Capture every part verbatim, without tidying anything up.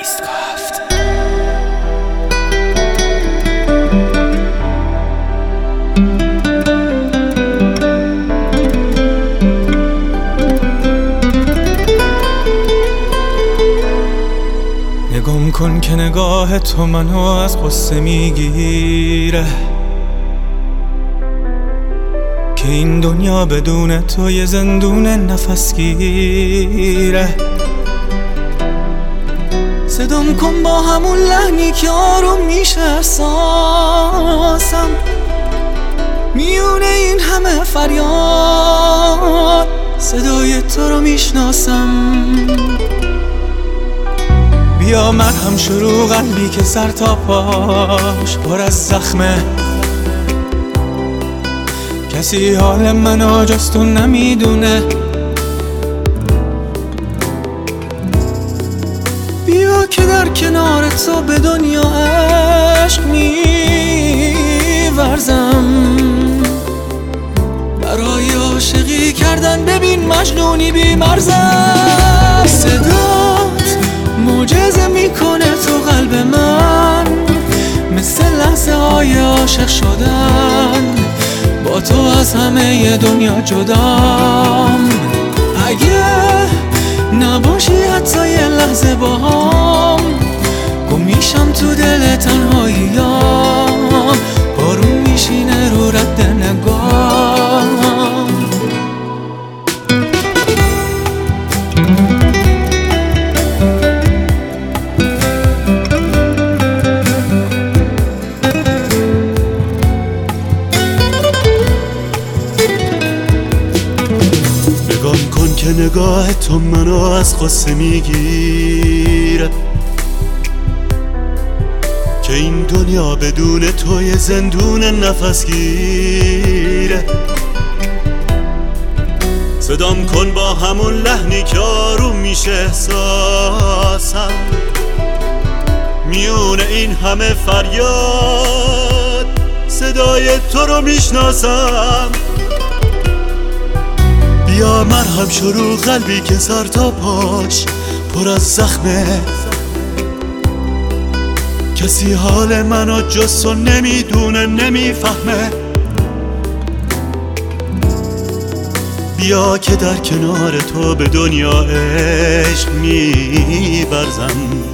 نگم کن که نگاه تو منو از قصه میگیره، که این دنیا بدون تو یه زندون نفسگیره. صدام کن با همون لحنی که آروم میشه احساسم، میونه این همه فریاد صدای تو رو میشناسم. بیا مرهم شروع قلبی که سر تا پاش پر از زخمه، کسی حال منو جز تو نمیدونه. بیا که در کنار تو به دنیا عشق میورزم، برای عاشقی کردن ببین مجنونی بی مرزم. صدات معجزه میکنه تو قلب من، مثل لحظه های عاشق شدن، با تو از همه دنیا جدام. اگه نباشی حتی یه لحظه باهام، گم میشم تو دل تنهاییام، بارون میشینه رو رد نگام. نگام کن که نگاه تو منو از قصه میگیره، که این دنیا بدون تو یه زندون نفسگیره. صدام کن با همون لحنی که آروم میشه احساسم، میونه این همه فریاد صدای تو رو میشناسم. بیا مرهم شروع قلبی که سر تا پاش پر از زخمه، کسی حال منو جز تو نمیدونه نمیفهمه. بیا که در کنار تو به دنیا عشق میورزم،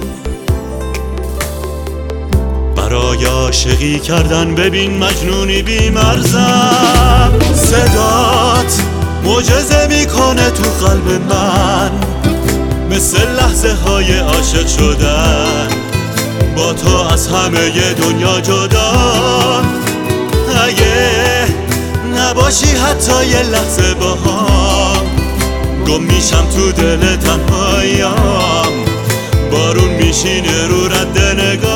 برای عاشقی کردن ببین مجنونی بی مرزم. صدات معجزه میکنه تو قلب من، مثل لحظه های عاشق شدن، با تو از همه دنیا جدا. اگه نباشی حتی یه لحظه باهام، گم میشم تو دل تنهاییام، بارون میشینه رو رد نگاه.